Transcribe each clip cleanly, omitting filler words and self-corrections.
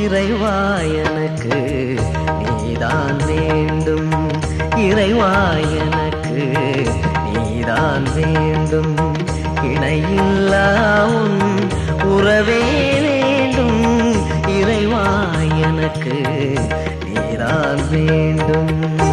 இறைவா எனக்கு நீதான் வேண்டும், இறைவா எனக்கு நீதான் வேண்டும், இணையில்லா உன் உறவே வேண்டும், இறைவா எனக்கு நீதான் வேண்டும்.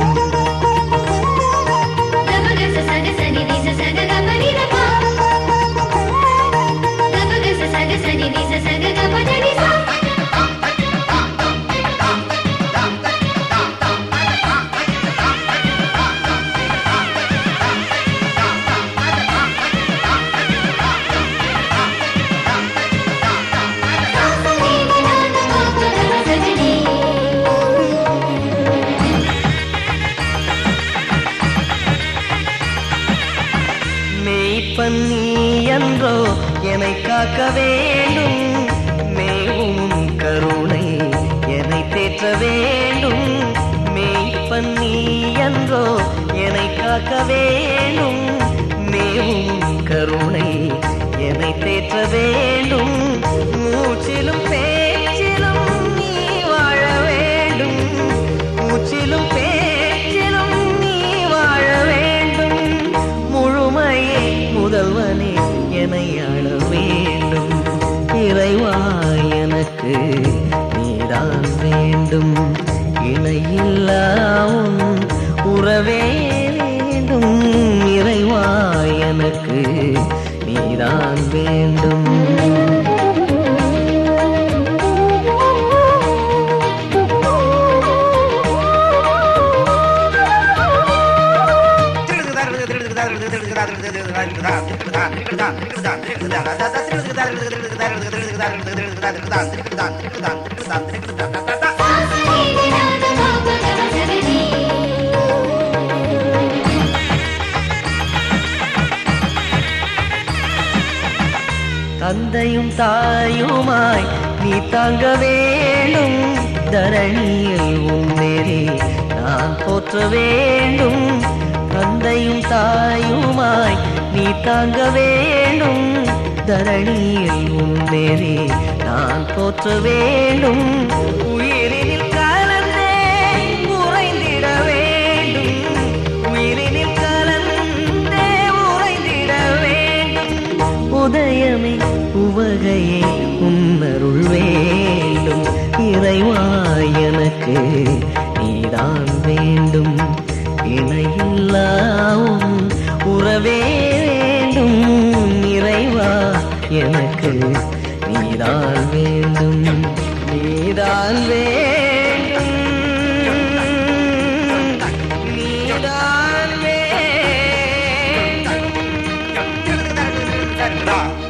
மெய்ப்பன் நீ என்றோ என்னை காக்க வேண்டும், மேவும் கருணை என்னை தேற்ற வேண்டும், மெய்ப்பன் நீ என்றோ என்னை காக்க வேண்டும், மேவும் கருணை என்னை தேற்ற வேண்டும், மூச்சிலும் பேச்சிலும் நீ வாழ வேண்டும், மூச்சிலும் பேச்சிலும் நீ வாழ வேண்டும், முழுமையே முதல்வனே என்னை ஆள வேண்டும், இறைவா எனக்கு நீதான் வேண்டும், இணையில்லா உன் உறவே வேண்டும், இறைவா எனக்கு நீதான் வேண்டும். தந்தையும் தாயுமாய் நீ தாங்க வேண்டும், தரணியில் உன்னேறி நான் போற்ற வேண்டும், தந்தையும் தாயுமாய் நீ தாங்க வேண்டும், தரணியில் உன்னேறி நான் போற்ற வேண்டும், உயிரினில் கலந்தே உறைந்திட வேண்டும், உயிரினில் கலந்தே உறைந்திட வேண்டும், உதயமே உவகையே உன்னருள் வேண்டும், இறைவா எனக்கு நீதான் வேண்டும், இணையில்லா உன் உறவே வேண்டும், இறைவா எனக்கு நீதான் வேண்டும், நீதான் வேண்டும், நீதான் வேண்டும்.